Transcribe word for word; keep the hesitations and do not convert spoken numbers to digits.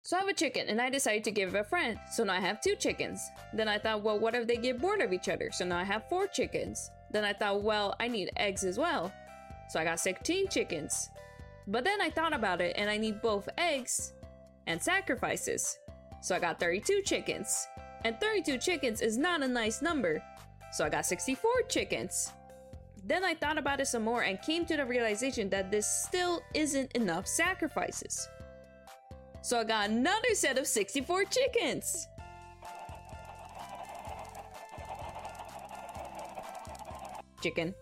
So I have a chicken and I decided to give it a friend. So now I have two chickens. Then I thought, well, what if they get bored of each other? So now I have four chickens. Then I thought, well, I need eggs as well. So I got sixteen chickens. But then I thought about it and I need both eggs and sacrifices. So I got thirty-two chickens. And thirty-two chickens is not a nice number. So I got sixty-four chickens. Then I thought about it some more and came to the realization that this still isn't enough sacrifices. So I got another set of sixty-four chickens. Chicken.